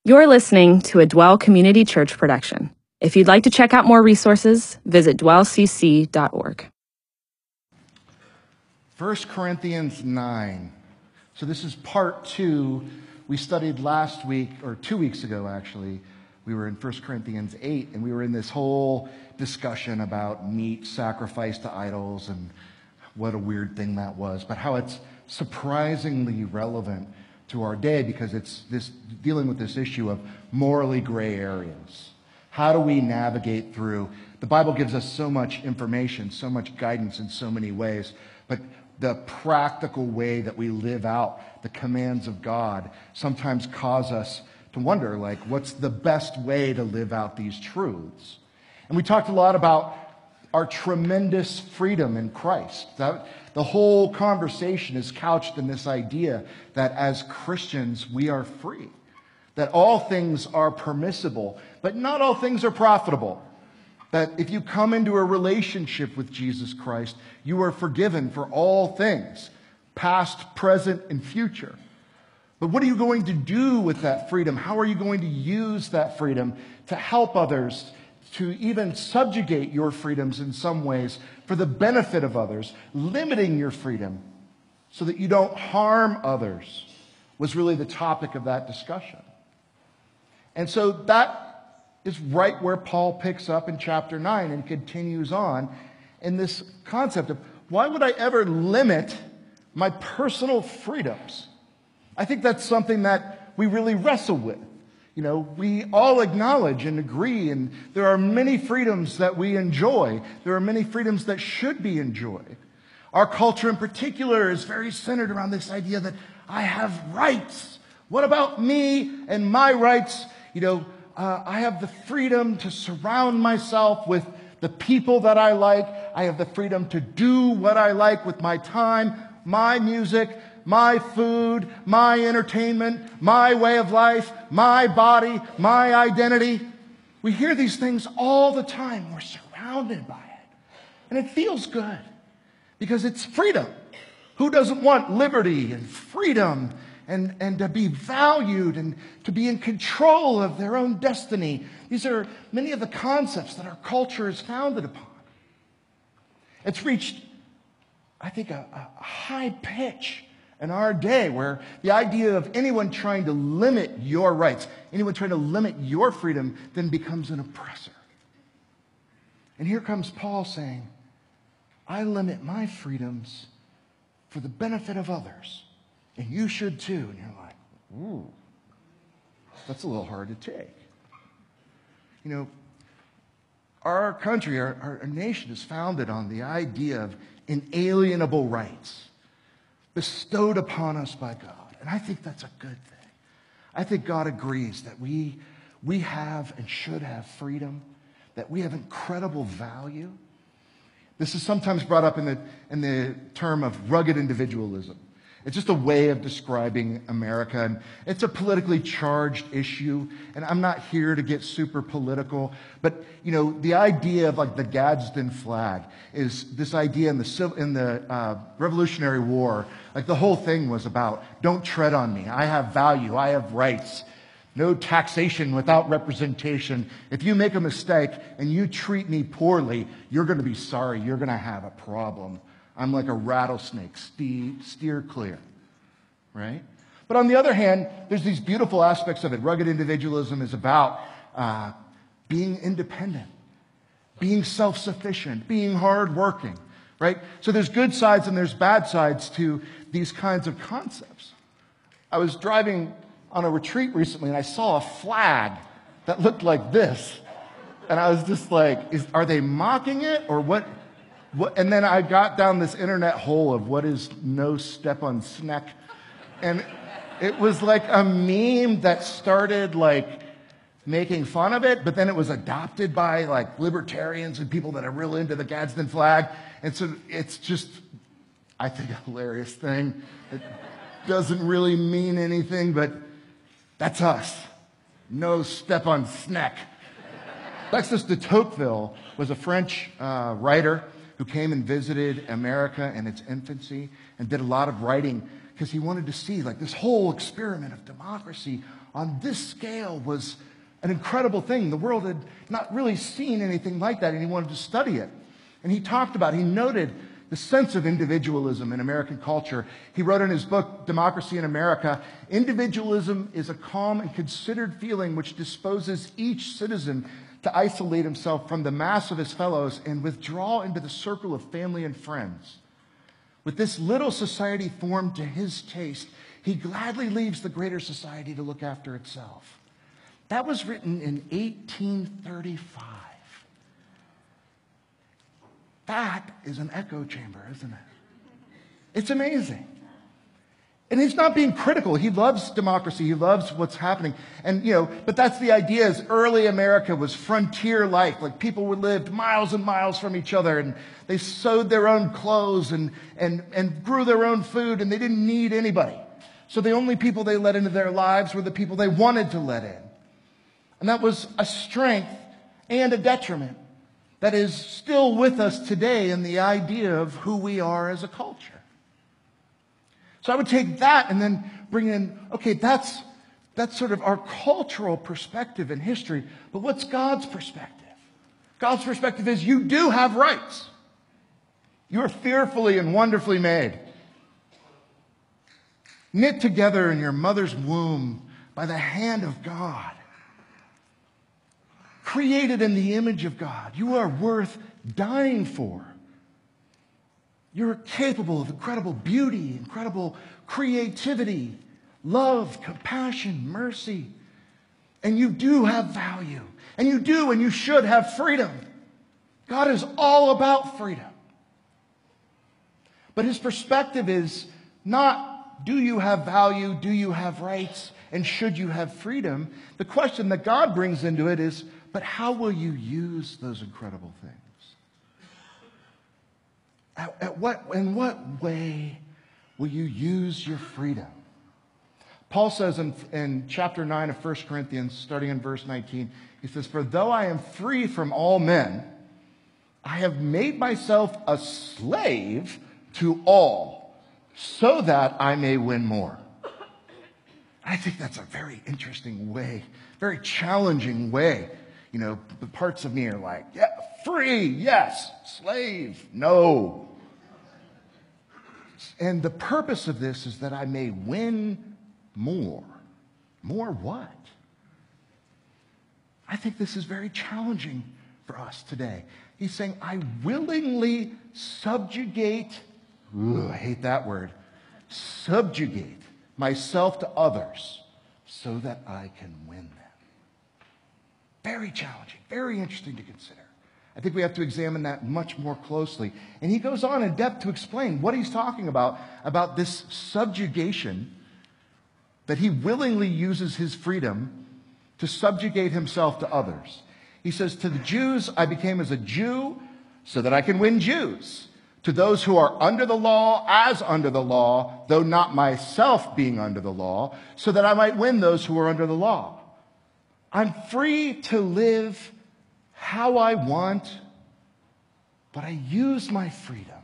You're listening to a Dwell Community Church production. If you'd like to check out more resources, visit dwellcc.org. 1 Corinthians 9. So this is part 2. We studied last week, or 2 weeks ago actually. We were in 1 Corinthians 8, and we were in this whole discussion about meat sacrificed to idols and what a weird thing that was, but how it's surprisingly relevant to our day because it's this dealing with this issue of morally gray areas. How do we navigate through? The Bible gives us so much information, so much guidance in so many ways, but the practical way that we live out the commands of God sometimes cause us to wonder, like, what's the best way to live out these truths? And we talked a lot about our tremendous freedom in Christ. The whole conversation is couched in this idea that as Christians, we are free. That all things are permissible, but not all things are profitable. That if you come into a relationship with Jesus Christ, you are forgiven for all things, past, present, and future. But what are you going to do with that freedom? How are you going to use that freedom to help others, to even subjugate your freedoms in some ways for the benefit of others, limiting your freedom so that you don't harm others was really the topic of that discussion. And so that is right where Paul picks up in chapter 9 and continues on in this concept of why would I ever limit my personal freedoms? I think that's something that we really wrestle with. You know, we all acknowledge and agree, and there are many freedoms that we enjoy. There are many freedoms that should be enjoyed. Our culture in particular is very centered around this idea that I have rights. What about me and my rights? You know, I have the freedom to surround myself with the people that I like. I have the freedom to do what I like with my time, my music, my food, my entertainment, my way of life, my body, my identity. We hear these things all the time. We're surrounded by it. And it feels good because it's freedom. Who doesn't want liberty and freedom and to be valued and to be in control of their own destiny? These are many of the concepts that our culture is founded upon. It's reached, I think, a high pitch in our day where the idea of anyone trying to limit your rights, anyone trying to limit your freedom, then becomes an oppressor. And here comes Paul saying, I limit my freedoms for the benefit of others. And you should too. And you're like, ooh, that's a little hard to take. You know, our country, our nation is founded on the idea of inalienable rights bestowed upon us by God. And I think that's a good thing. I think God agrees that we have and should have freedom, that we have incredible value. This is sometimes brought up in the term of rugged individualism. It's just a way of describing America, and it's a politically charged issue, and I'm not here to get super political, but, you know, the idea of, like, the Gadsden flag is this idea in the Revolutionary War. Like, the whole thing was about, don't tread on me. I have value. I have rights. No taxation without representation. If you make a mistake and you treat me poorly, you're going to be sorry. You're going to have a problem. I'm like a rattlesnake. Steer clear. Right? But on the other hand, there's these beautiful aspects of it. Rugged individualism is about being independent, being self-sufficient, being hardworking. Right? So there's good sides and there's bad sides to these kinds of concepts. I was driving on a retreat recently and I saw a flag that looked like this. And I was just like, are they mocking it or what? And then I got down this internet hole of what is no step on snack. And it was like a meme that started like making fun of it, but then it was adopted by like libertarians and people that are real into the Gadsden flag. And so it's just, I think, a hilarious thing. It doesn't really mean anything, but that's us. No step on snack. Alexis de Tocqueville was a French writer who came and visited America in its infancy and did a lot of writing because he wanted to see, like, this whole experiment of democracy on this scale was an incredible thing. The world had not really seen anything like that, and he wanted to study it. And he noted the sense of individualism in American culture. He wrote in his book, Democracy in America, individualism is a calm and considered feeling which disposes each citizen to isolate himself from the mass of his fellows and withdraw into the circle of family and friends. With this little society formed to his taste, he gladly leaves the greater society to look after itself. That was written in 1835. That is an echo chamber, isn't it? It's amazing. And he's not being critical. He loves democracy. He loves what's happening. And, but that's the idea is early America was frontier life. Like people lived miles and miles from each other, and they sewed their own clothes and grew their own food, and they didn't need anybody. So the only people they let into their lives were the people they wanted to let in. And that was a strength and a detriment that is still with us today in the idea of who we are as a culture. So I would take that and then bring in, okay, that's sort of our cultural perspective in history. But what's God's perspective? God's perspective is you do have rights. You are fearfully and wonderfully made. Knit together in your mother's womb by the hand of God. Created in the image of God. You are worth dying for. You're capable of incredible beauty, incredible creativity, love, compassion, mercy. And you do have value. And you do and you should have freedom. God is all about freedom. But his perspective is not, do you have value, do you have rights, and should you have freedom? The question that God brings into it is, but how will you use those incredible things? In what way will you use your freedom? Paul says in chapter 9 of 1 Corinthians, starting in verse 19, he says, "For though I am free from all men, I have made myself a slave to all, so that I may win more." I think that's a very interesting way, very challenging way. The parts of me are like, yeah, free, yes. Slave, no. And the purpose of this is that I may win more. More what? I think this is very challenging for us today. He's saying, I willingly subjugate, I hate that word, subjugate myself to others so that I can win them. Very challenging, very interesting to consider. I think we have to examine that much more closely. And he goes on in depth to explain what he's talking about this subjugation, that he willingly uses his freedom to subjugate himself to others. He says, to the Jews, I became as a Jew so that I can win Jews. To those who are under the law, as under the law, though not myself being under the law, so that I might win those who are under the law. I'm free to live how I want, but I use my freedom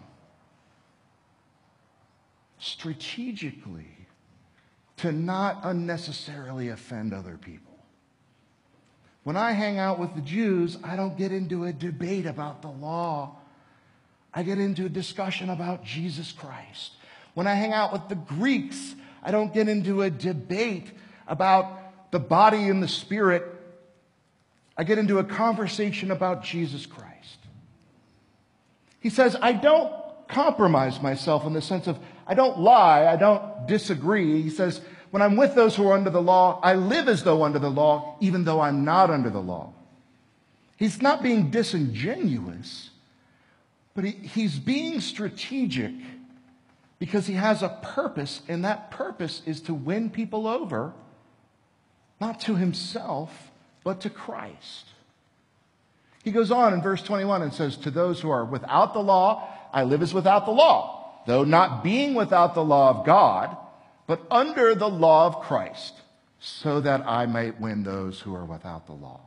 strategically to not unnecessarily offend other people. When I hang out with the Jews, I don't get into a debate about the law. I get into a discussion about Jesus Christ. When I hang out with the Greeks, I don't get into a debate about the body and the spirit. I get into a conversation about Jesus Christ. He says, I don't compromise myself in the sense of, I don't lie, I don't disagree. He says, when I'm with those who are under the law, I live as though under the law, even though I'm not under the law. He's not being disingenuous, but he's being strategic because he has a purpose, and that purpose is to win people over, not to himself, but to Christ. He goes on in verse 21 and says, to those who are without the law, I live as without the law, though not being without the law of God, but under the law of Christ, so that I might win those who are without the law.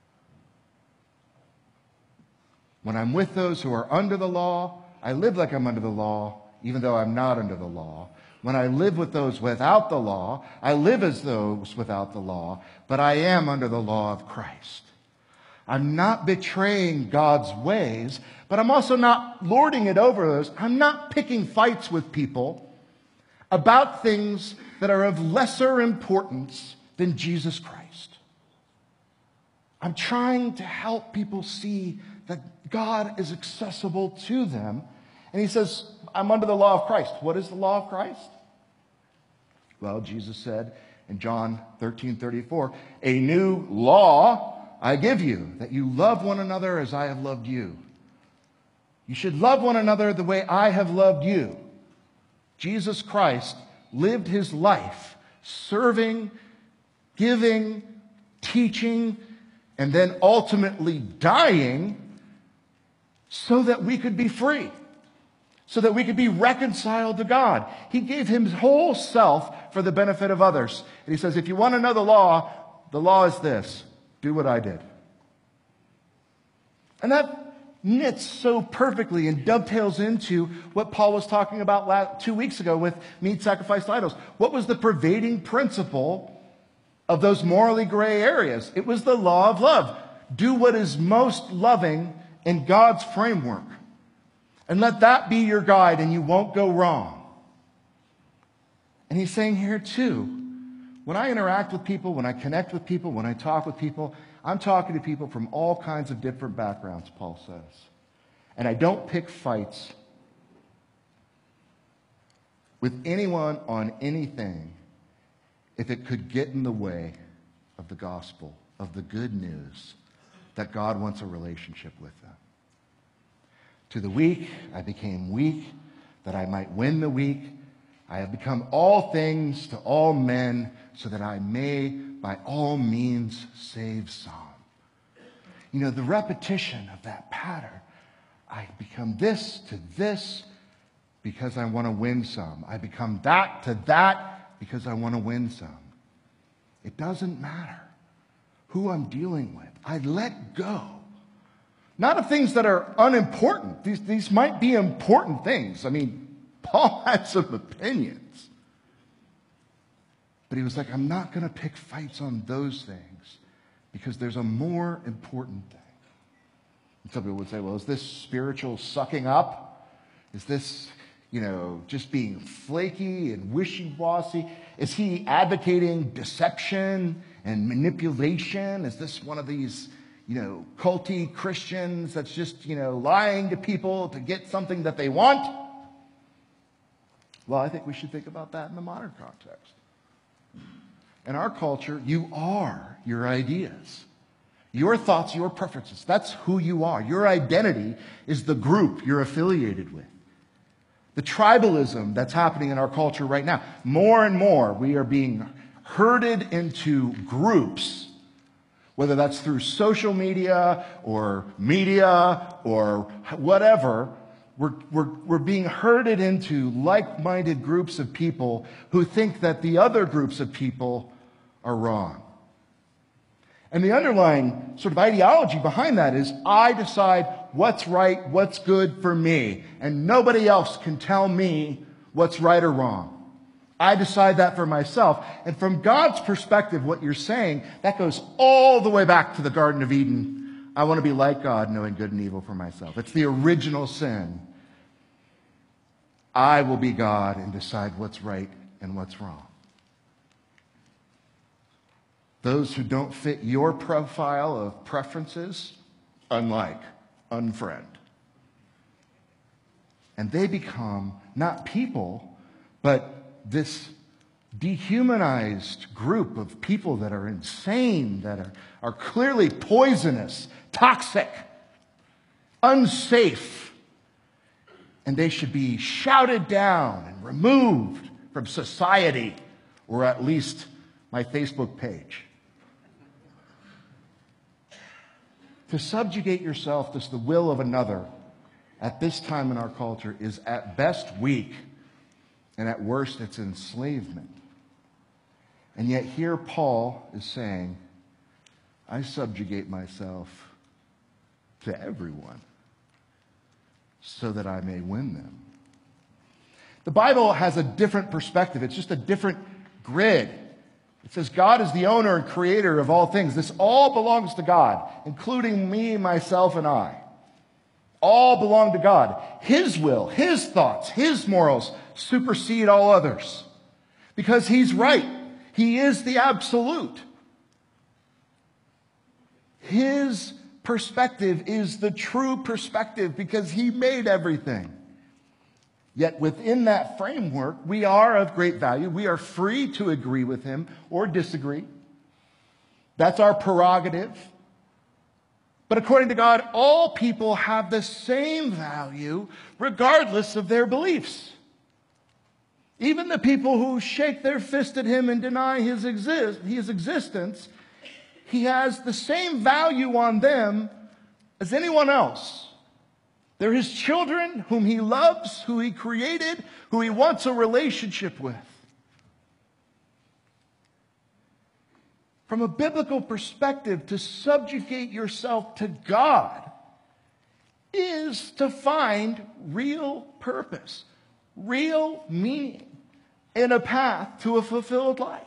When I'm with those who are under the law, I live like I'm under the law, even though I'm not under the law. When I live with those without the law, I live as those without the law, but I am under the law of Christ. I'm not betraying God's ways, but I'm also not lording it over those. I'm not picking fights with people about things that are of lesser importance than Jesus Christ. I'm trying to help people see that God is accessible to them. And he says, I'm under the law of Christ. What is the law of Christ? Well, Jesus said in John 13:34, a new law I give you, that you love one another as I have loved you. You should love one another the way I have loved you. Jesus Christ lived his life serving, giving, teaching, and then ultimately dying so that we could be free, so that we could be reconciled to God. He gave his whole self for the benefit of others. And he says, if you want to know the law is this: do what I did. And that knits so perfectly and dovetails into what Paul was talking about 2 weeks ago with meat sacrificed to idols. What was the pervading principle of those morally gray areas? It was the law of love. Do what is most loving in God's framework. And let that be your guide, and you won't go wrong. And he's saying here too, when I interact with people, when I connect with people, when I talk with people, I'm talking to people from all kinds of different backgrounds, Paul says. And I don't pick fights with anyone on anything if it could get in the way of the gospel, of the good news that God wants a relationship with them. To the weak, I became weak, that I might win the weak. I have become all things to all men, so that I may by all means save some. You know, the repetition of that pattern. I become this to this because I want to win some. I become that to that because I want to win some. It doesn't matter who I'm dealing with. I let go. Not of things that are unimportant. These might be important things. I mean, Paul had some opinions. But he was like, I'm not going to pick fights on those things because there's a more important thing. And some people would say, well, is this spiritual sucking up? Is this, just being flaky and wishy-washy? Is he advocating deception and manipulation? Is this one of these, culty Christians that's just, lying to people to get something that they want? Well, I think we should think about that in the modern context. In our culture, you are your ideas, your thoughts, your preferences. That's who you are. Your identity is the group you're affiliated with. The tribalism that's happening in our culture right now, more and more we are being herded into groups, whether that's through social media or whatever. We're being herded into like-minded groups of people who think that the other groups of people are wrong. And the underlying sort of ideology behind that is, I decide what's right, what's good for me, and nobody else can tell me what's right or wrong. I decide that for myself. And from God's perspective, what you're saying, that goes all the way back to the Garden of Eden. I want to be like God, knowing good and evil for myself. It's the original sin. I will be God and decide what's right and what's wrong. Those who don't fit your profile of preferences, unlike, unfriend. And they become not people, but this dehumanized group of people that are insane, that are clearly poisonous, toxic, unsafe. And they should be shouted down and removed from society, or at least my Facebook page. To subjugate yourself to the will of another at this time in our culture is at best weak, and at worst it's enslavement. And yet here Paul is saying, I subjugate myself to everyone so that I may win them. The Bible has a different perspective. It's just a different grid. It says God is the owner and creator of all things. This all belongs to God, including me, myself, and I. All belong to God. His will, His thoughts, His morals supersede all others. Because He's right. He is the absolute. His perspective is the true perspective because He made everything. Yet within that framework, we are of great value. We are free to agree with Him or disagree. That's our prerogative. But according to God, all people have the same value regardless of their beliefs. Even the people who shake their fist at Him and deny His existence, He has the same value on them as anyone else. They're His children whom He loves, who He created, who He wants a relationship with. From a biblical perspective, to subjugate yourself to God is to find real purpose, real meaning, and a path to a fulfilled life.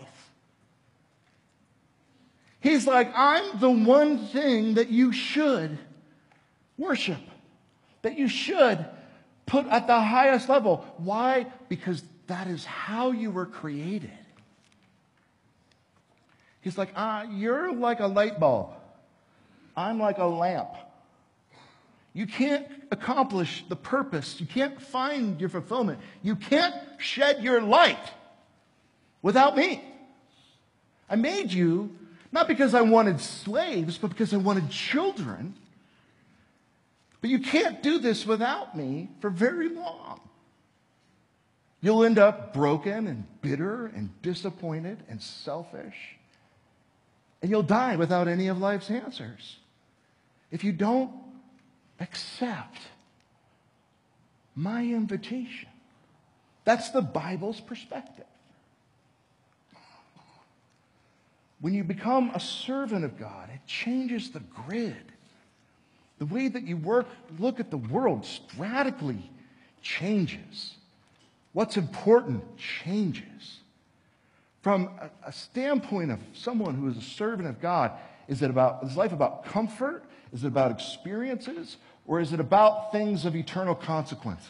He's like, I'm the one thing that you should worship, that you should put at the highest level. Why? Because that is how you were created. He's like, you're like a light bulb. I'm like a lamp. You can't accomplish the purpose. You can't find your fulfillment. You can't shed your light without me. I made you not because I wanted slaves, but because I wanted children. But you can't do this without me for very long. You'll end up broken and bitter and disappointed and selfish. And you'll die without any of life's answers if you don't accept my invitation. That's the Bible's perspective. When you become a servant of God, it changes the grid. The way that you look at the world radically changes. What's important changes. From a standpoint of someone who is a servant of God, is life about comfort? Is it about experiences? Or is it about things of eternal consequences?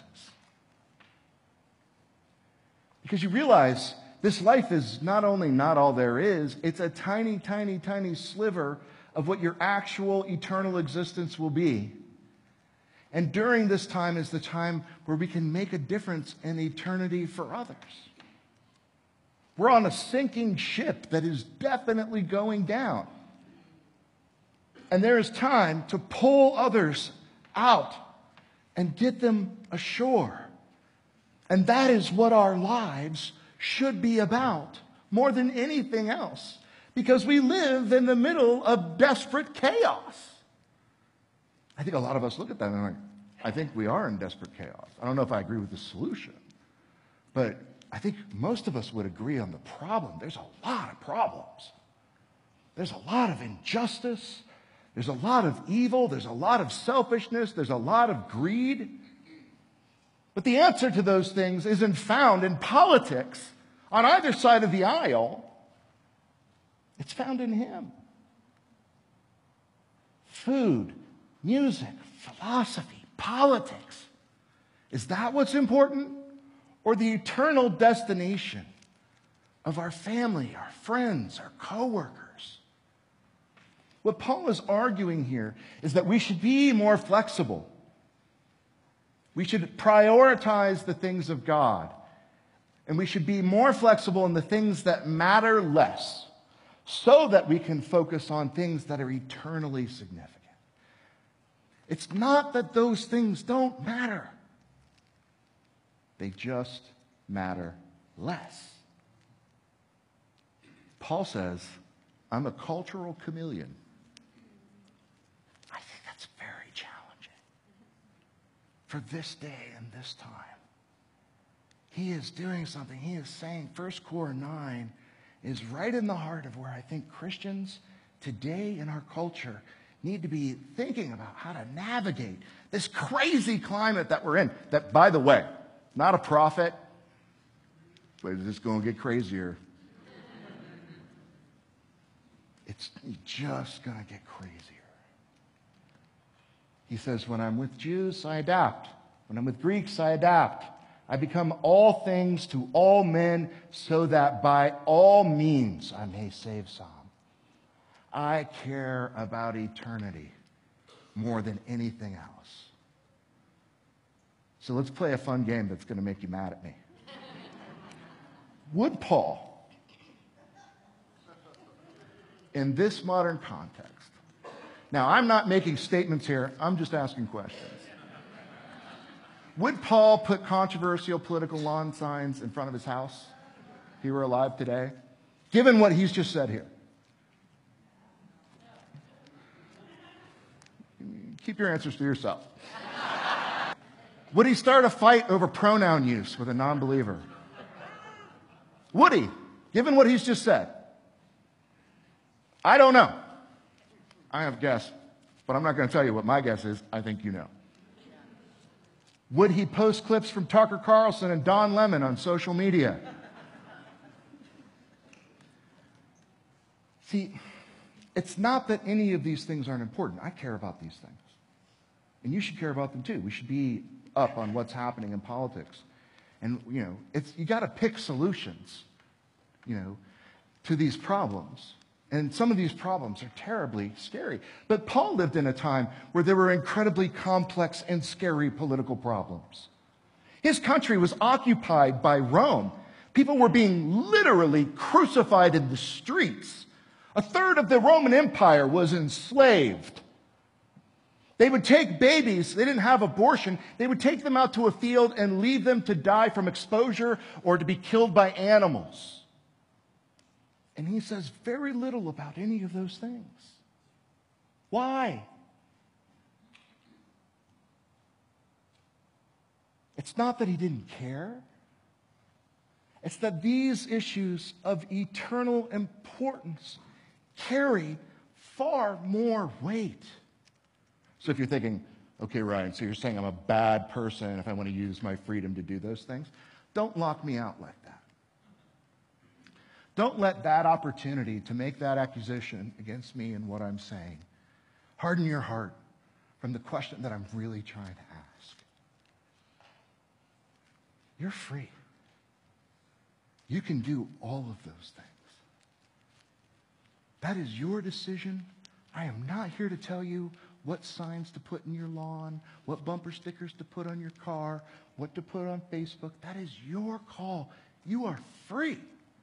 Because you realize this life is not only not all there is, it's a tiny, tiny, tiny sliver of what your actual eternal existence will be. And during this time is the time where we can make a difference in eternity for others. We're on a sinking ship that is definitely going down. And there is time to pull others out and get them ashore. And that is what our lives should be about more than anything else. Because we live in the middle of desperate chaos. I think a lot of us look at that and are like, I think we are in desperate chaos. I don't know if I agree with the solution. But I think most of us would agree on the problem. There's a lot of problems. There's a lot of injustice. There's a lot of evil. There's a lot of selfishness. There's a lot of greed. But the answer to those things isn't found in politics on either side of the aisle. It's found in Him. Food, music, philosophy, politics. Is that what's important? Or the eternal destination of our family, our friends, our coworkers? What Paul is arguing here is that we should be more flexible. We should prioritize the things of God. And we should be more flexible in the things that matter less, so that we can focus on things that are eternally significant. It's not that those things don't matter. They just matter less. Paul says, I'm a cultural chameleon. I think that's very challenging for this day and this time. He is doing something. He is saying 1 Cor 9 is right in the heart of where I think Christians today in our culture need to be thinking about how to navigate this crazy climate that we're in. That, by the way, not a prophet, But it's just going to get crazier. It's just going to get crazier. He says, when I'm with Jews, I adapt. When I'm with Greeks, I adapt. I become all things to all men so that by all means I may save some. I care about eternity more than anything else. So let's play a fun game that's going to make you mad at me. Would Paul, in this modern context, now I'm not making statements here, I'm just asking questions. Would Paul put controversial political lawn signs in front of his house if he were alive today? Given what he's just said here. Keep your answers to yourself. Would he start a fight over pronoun use with a non-believer? Would he? Given what he's just said. I don't know. I have guessed, but I'm not going to tell you what my guess is. I think you know. Would he post clips from Tucker Carlson and Don Lemon on social media? See, it's not that any of these things aren't important. I care about these things. And you should care about them too. We should be up on what's happening in politics. And, you got to pick solutions, to these problems. And some of these problems are terribly scary. But Paul lived in a time where there were incredibly complex and scary political problems. His country was occupied by Rome. People were being literally crucified in the streets. A third of the Roman Empire was enslaved. They would take babies, they didn't have abortion, they would take them out to a field and leave them to die from exposure or to be killed by animals. And he says very little about any of those things. Why? It's not that he didn't care. It's that these issues of eternal importance carry far more weight. So if you're thinking, okay, Ryan, so you're saying I'm a bad person if I want to use my freedom to do those things, don't lock me out like that. Don't let that opportunity to make that accusation against me and what I'm saying harden your heart from the question that I'm really trying to ask. You're free. You can do all of those things. That is your decision. I am not here to tell you what signs to put in your lawn, what bumper stickers to put on your car, what to put on Facebook. That is your call. You are free.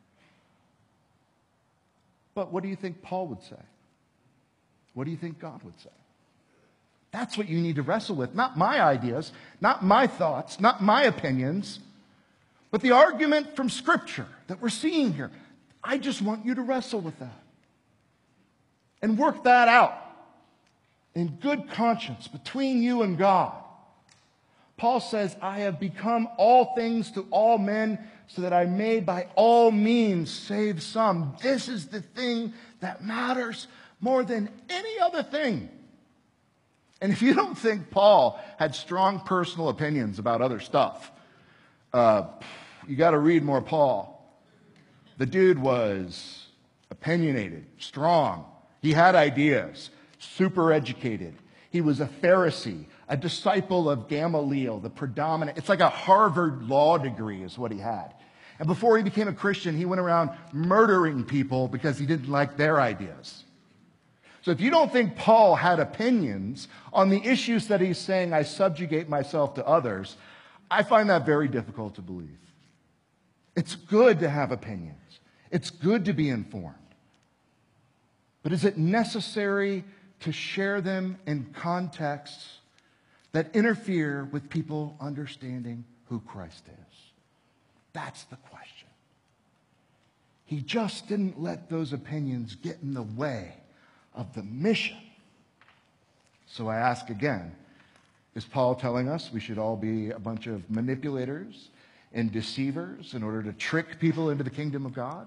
But what do you think Paul would say? What do you think God would say? That's what you need to wrestle with. Not my ideas, not my thoughts, not my opinions, but the argument from Scripture that we're seeing here. I just want you to wrestle with that and work that out in good conscience between you and God. Paul says, I have become all things to all men so that I may by all means save some. This is the thing that matters more than any other thing. And if you don't think Paul had strong personal opinions about other stuff, you got to read more Paul. The dude was opinionated, strong. He had ideas, super educated. He was a Pharisee, a disciple of Gamaliel, the predominant. It's like a Harvard law degree is what he had. And before he became a Christian, he went around murdering people because he didn't like their ideas. So if you don't think Paul had opinions on the issues that he's saying, I subjugate myself to others, I find that very difficult to believe. It's good to have opinions. It's good to be informed. But is it necessary to share them in contexts that interfere with people understanding who Christ is? That's the question. He just didn't let those opinions get in the way of the mission. So I ask again, is Paul telling us we should all be a bunch of manipulators and deceivers in order to trick people into the kingdom of God?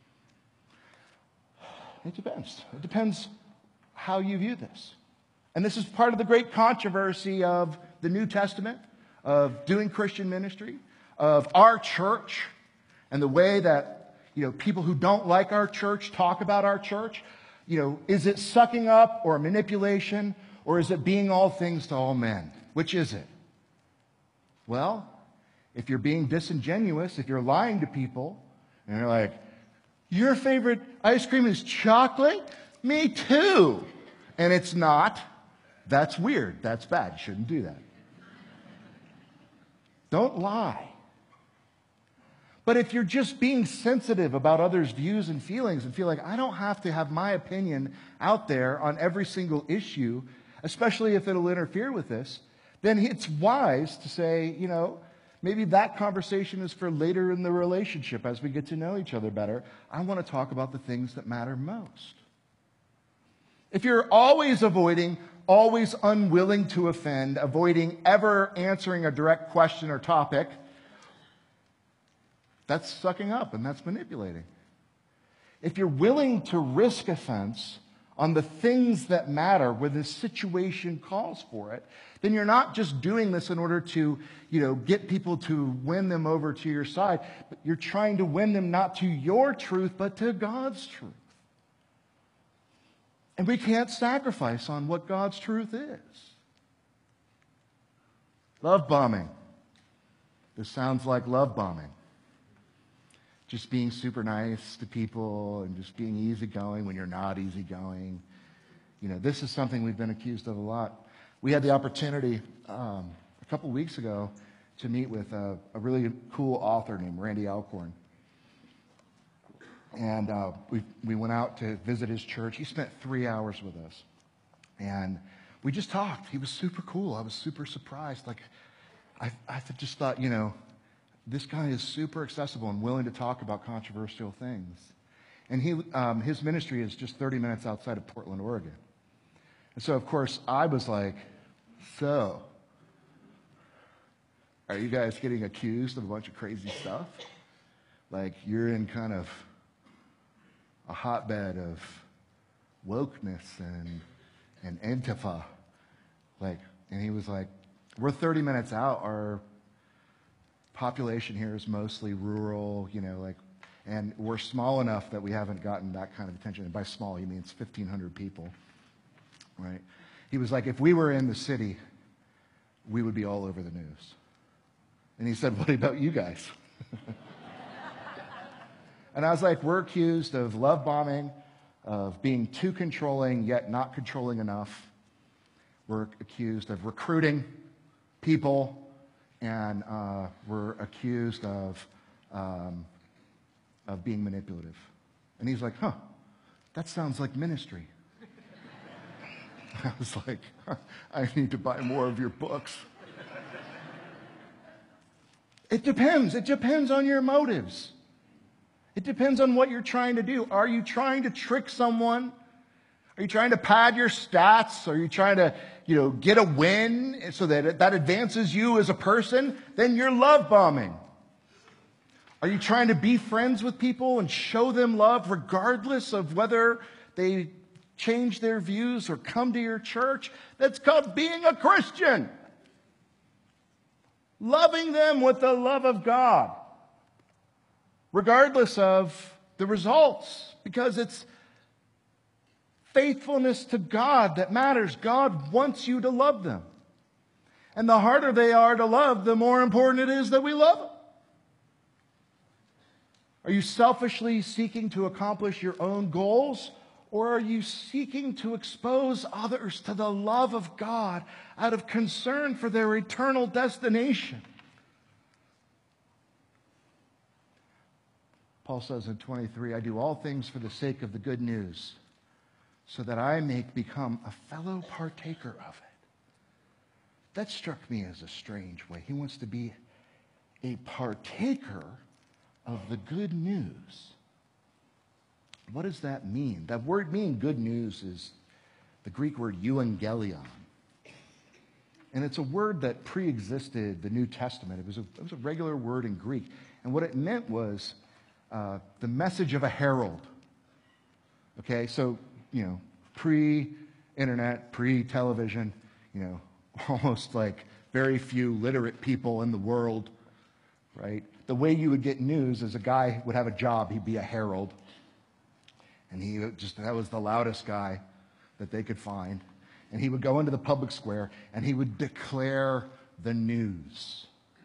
It depends. It depends how you view this. And this is part of the great controversy of the New Testament, of doing Christian ministry, of our church And the way that, people who don't like our church talk about our church, is it sucking up or manipulation, or is it being all things to all men? Which is it? Well, if you're being disingenuous, if you're lying to people, and you're like, your favorite ice cream is chocolate? Me too. And it's not. That's weird. That's bad. You shouldn't do that. Don't lie. But if you're just being sensitive about others' views and feelings and feel like I don't have to have my opinion out there on every single issue, especially if it'll interfere with this, then it's wise to say, maybe that conversation is for later in the relationship as we get to know each other better. I want to talk about the things that matter most. If you're always avoiding, always unwilling to offend, avoiding ever answering a direct question or topic, that's sucking up and that's manipulating. If you're willing to risk offense on the things that matter where the situation calls for it, then you're not just doing this in order to, get people to win them over to your side, but you're trying to win them not to your truth, but to God's truth. And we can't sacrifice on what God's truth is. Love bombing. This sounds like love bombing. Just being super nice to people and just being easygoing when you're not easygoing. This is something we've been accused of a lot. We had the opportunity a couple weeks ago to meet with a really cool author named Randy Alcorn. And we went out to visit his church. He spent 3 hours with us. And we just talked. He was super cool. I was super surprised. I just thought, this guy is super accessible and willing to talk about controversial things. And his ministry is just 30 minutes outside of Portland, Oregon. And so, of course, I was like, so, are you guys getting accused of a bunch of crazy stuff? Like, you're in kind of a hotbed of wokeness and Antifa. And he was like, we're 30 minutes out. Our population here is mostly rural, and we're small enough that we haven't gotten that kind of attention. And by small, he means 1,500 people, right? He was like, if we were in the city, we would be all over the news. And he said, what about you guys? And I was like, we're accused of love bombing, of being too controlling, yet not controlling enough. We're accused of recruiting people, and we're accused of being manipulative. And he's like, that sounds like ministry. I was like, I need to buy more of your books. It depends. It depends on your motives. It depends on what you're trying to do. Are you trying to trick someone? Are you trying to pad your stats? Are you trying to, get a win so that advances you as a person? Then you're love bombing. Are you trying to be friends with people and show them love regardless of whether they change their views or come to your church? That's called being a Christian. Loving them with the love of God, regardless of the results, because it's faithfulness to God that matters. God wants you to love them. And the harder they are to love, the more important it is that we love them. Are you selfishly seeking to accomplish your own goals, or are you seeking to expose others to the love of God out of concern for their eternal destination? Paul says in 23, I do all things for the sake of the good news, so that I may become a fellow partaker of it. That struck me as a strange way. He wants to be a partaker of the good news. What does that mean? That word mean good news is the Greek word euangelion. And it's a word that pre-existed the New Testament. It was a regular word in Greek. And what it meant was the message of a herald. Okay, so, pre-internet, pre-television, almost like very few literate people in the world, right? the way you would get news is a guy would have a job. He'd be a herald. And that was the loudest guy that they could find. And he would go into the public square and he would declare the news.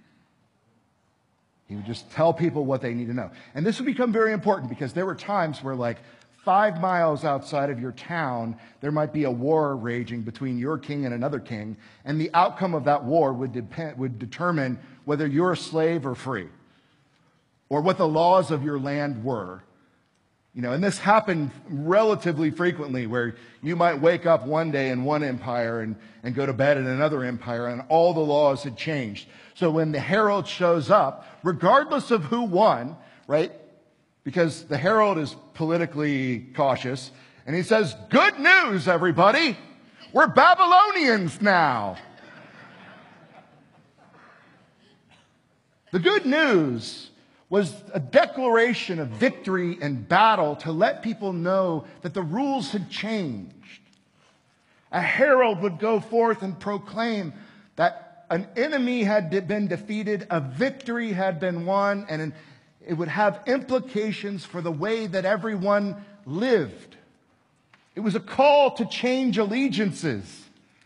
He would just tell people what they need to know. And this would become very important because there were times where, like, 5 miles outside of your town, there might be a war raging between your king and another king, and the outcome of that war would determine whether you're a slave or free, or what the laws of your land were. And this happened relatively frequently, where you might wake up one day in one empire and go to bed in another empire, and all the laws had changed. So when the herald shows up, regardless of who won, right? Because the herald is politically cautious, and he says, "Good news, everybody! We're Babylonians now!" The good news was a declaration of victory and battle to let people know that the rules had changed. A herald would go forth and proclaim that an enemy had been defeated, a victory had been won, and it would have implications for the way that everyone lived. It was a call to change allegiances.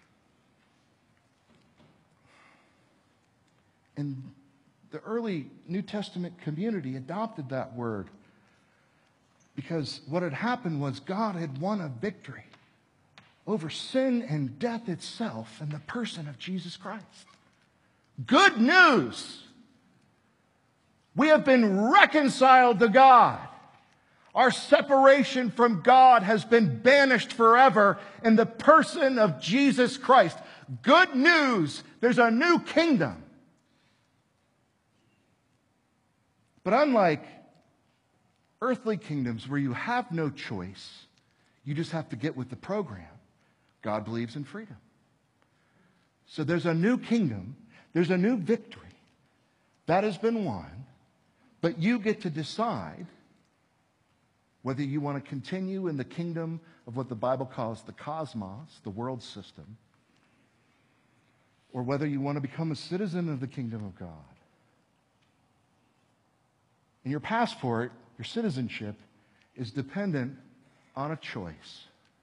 And the early New Testament community adopted that word because what had happened was God had won a victory over sin and death itself in the person of Jesus Christ. Good news! We have been reconciled to God. Our separation from God has been banished forever in the person of Jesus Christ. Good news! There's a new kingdom. But unlike earthly kingdoms where you have no choice, you just have to get with the program, God believes in freedom. So there's a new kingdom, there's a new victory that has been won, but you get to decide whether you want to continue in the kingdom of what the Bible calls the cosmos, the world system, or whether you want to become a citizen of the kingdom of God. And your passport, your citizenship, is dependent on a choice.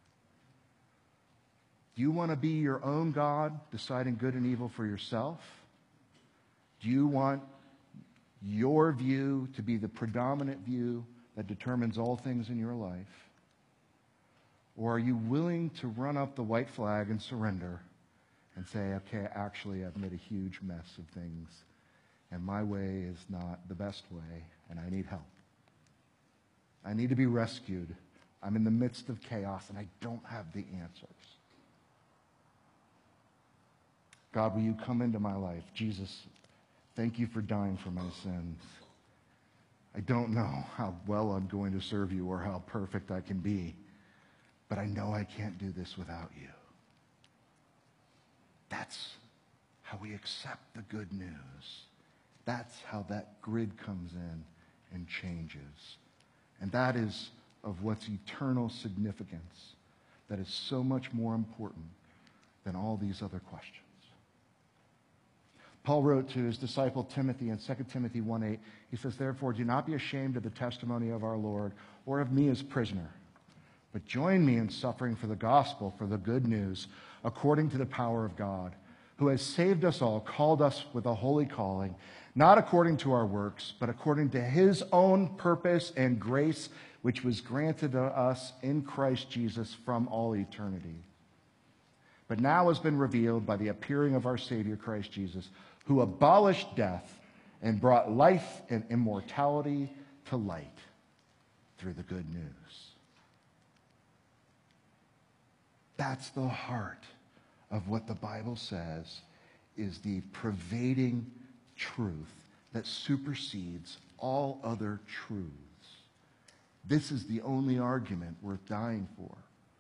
Do you want to be your own God, deciding good and evil for yourself? Do you want your view to be the predominant view that determines all things in your life? Or are you willing to run up the white flag and surrender and say, okay, actually, I've made a huge mess of things, and my way is not the best way, and I need help. I need to be rescued. I'm in the midst of chaos, and I don't have the answers. God, will you come into my life? Jesus, thank you for dying for my sins. I don't know how well I'm going to serve you or how perfect I can be, but I know I can't do this without you. That's how we accept the good news. That's how that grid comes in and changes. And that is of what's eternal significance, that is so much more important than all these other questions. Paul wrote to his disciple Timothy in 2 Timothy 1:8, he says, "Therefore, do not be ashamed of the testimony of our Lord or of me as prisoner, but join me in suffering for the gospel, for the good news, according to the power of God, who has saved us all, called us with a holy calling, not according to our works, but according to his own purpose and grace, which was granted to us in Christ Jesus from all eternity. But now has been revealed by the appearing of our Savior, Christ Jesus, who abolished death and brought life and immortality to light through the good news." That's the heart of what the Bible says is the pervading truth that supersedes all other truths. This is the only argument worth dying for.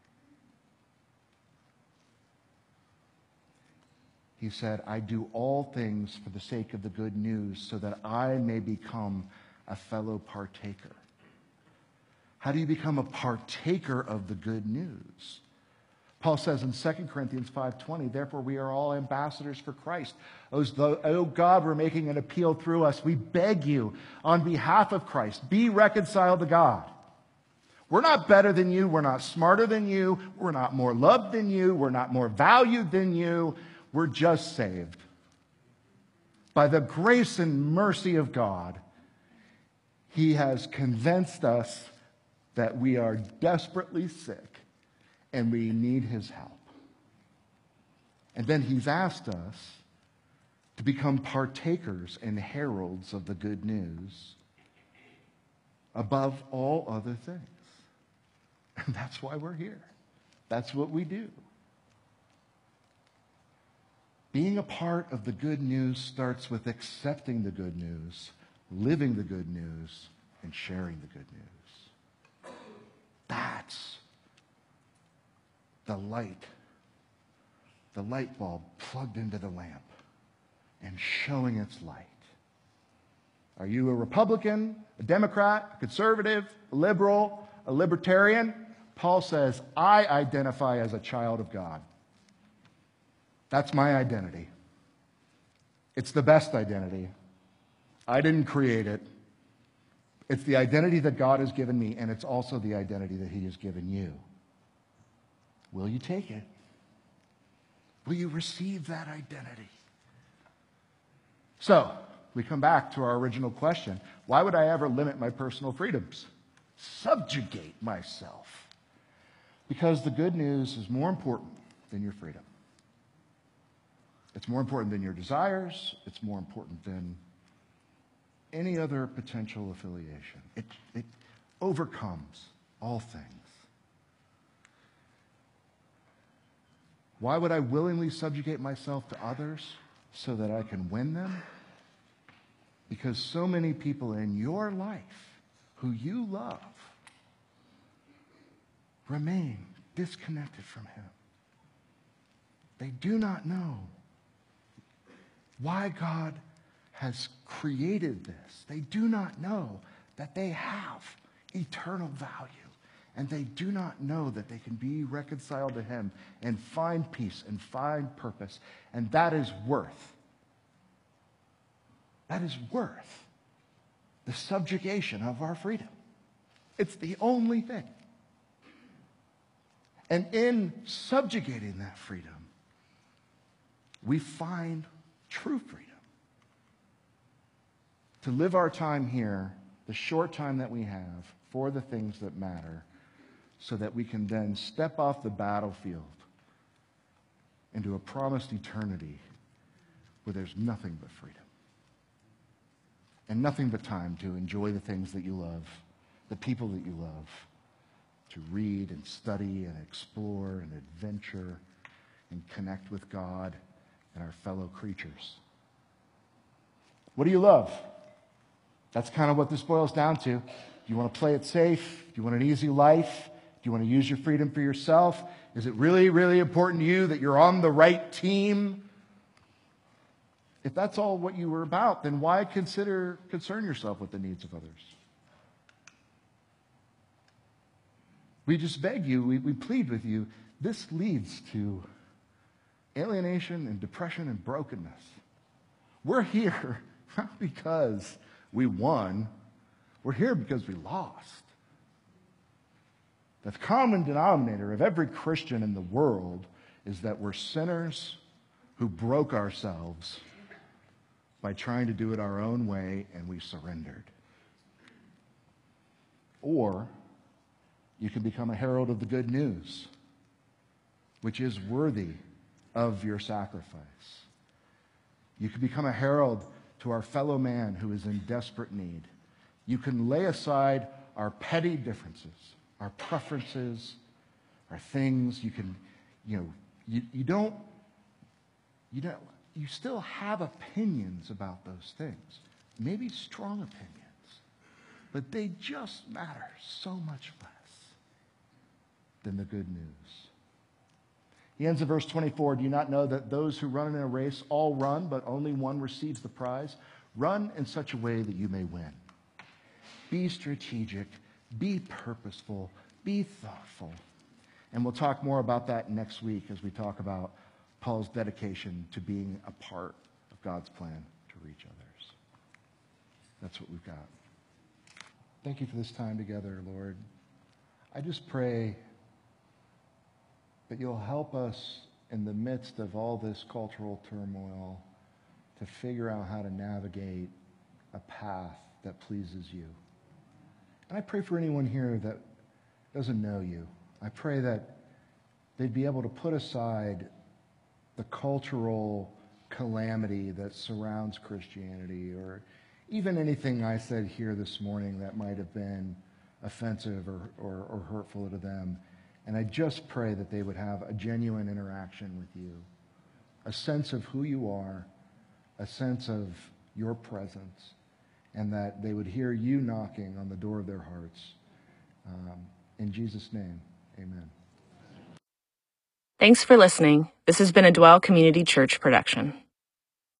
He said, "I do all things for the sake of the good news so that I may become a fellow partaker." How do you become a partaker of the good news? Paul says in 2 Corinthians 5:20, therefore we are all ambassadors for Christ. O God, we're making an appeal through us. We beg you on behalf of Christ, be reconciled to God. We're not better than you. We're not smarter than you. We're not more loved than you. We're not more valued than you. We're just saved. By the grace and mercy of God, He has convinced us that we are desperately sick and we need His help. And then He's asked us to become partakers and heralds of the good news above all other things. And that's why we're here. That's what we do. Being a part of the good news starts with accepting the good news, living the good news, and sharing the good news. That's the light bulb plugged into the lamp and showing its light. Are you a Republican, a Democrat, a conservative, a liberal, a libertarian? Paul says, I identify as a child of God. That's my identity. It's the best identity. I didn't create it. It's the identity that God has given me, and it's also the identity that He has given you. Will you take it? Will you receive that identity? So, we come back to our original question. Why would I ever limit my personal freedoms? Subjugate myself. Because the good news is more important than your freedom. It's more important than your desires. It's more important than any other potential affiliation. It overcomes all things. Why would I willingly subjugate myself to others so that I can win them? Because so many people in your life who you love remain disconnected from Him. They do not know why God has created this. They do not know that they have eternal value. And they do not know that they can be reconciled to Him and find peace and find purpose. And that is worth the subjugation of our freedom. It's the only thing. And in subjugating that freedom, we find true freedom. To live our time here, the short time that we have, for the things that matter, so that we can then step off the battlefield into a promised eternity where there's nothing but freedom. And nothing but time to enjoy the things that you love, the people that you love, to read and study and explore and adventure and connect with God and our fellow creatures. What do you love? That's kind of what this boils down to. Do you want to play it safe? Do you want an easy life? Do you want to use your freedom for yourself? Is it really, really important to you that you're on the right team? If that's all what you were about, then why concern yourself with the needs of others? We just beg you, we plead with you, this leads to alienation and depression and brokenness. We're here not because we won, we're here because we lost. The common denominator of every Christian in the world is that we're sinners who broke ourselves by trying to do it our own way, and we surrendered. Or you can become a herald of the good news, which is worthy of your sacrifice. You can become a herald to our fellow man who is in desperate need. You can lay aside our petty differences, our preferences, our things. You can, you still have opinions about those things, maybe strong opinions, but they just matter so much less than the good news. He ends in verse 24, do you not know that those who run in a race all run, but only one receives the prize? Run in such a way that you may win. Be strategic, be purposeful, be thoughtful. And we'll talk more about that next week as we talk about Paul's dedication to being a part of God's plan to reach others. That's what we've got. Thank you for this time together, Lord. I just pray that you'll help us in the midst of all this cultural turmoil to figure out how to navigate a path that pleases you. And I pray for anyone here that doesn't know you. I pray that they'd be able to put aside the cultural calamity that surrounds Christianity, or even anything I said here this morning that might have been offensive or hurtful to them. And I just pray that they would have a genuine interaction with you, a sense of who you are, a sense of your presence, and that they would hear you knocking on the door of their hearts. In Jesus' name, amen. Thanks for listening. This has been a Dwell Community Church production.